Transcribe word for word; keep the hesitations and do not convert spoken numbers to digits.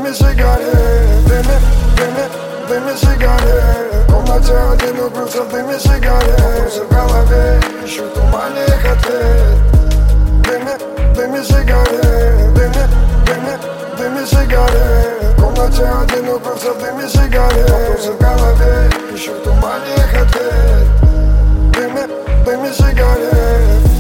дыме сигарет, дыме, дыме, дыме сигарет. В комнате один укрылся в дыме сигарет. Вопросы в голове, ищу в тумане их ответ. Дыме, дыме сигарет, дыме, дыме, дыме сигарет. В комнате один укрылся в дыме сигарет. Вопросы в голове, ищу в тумане их ответ. Дыме, дыме сигарет.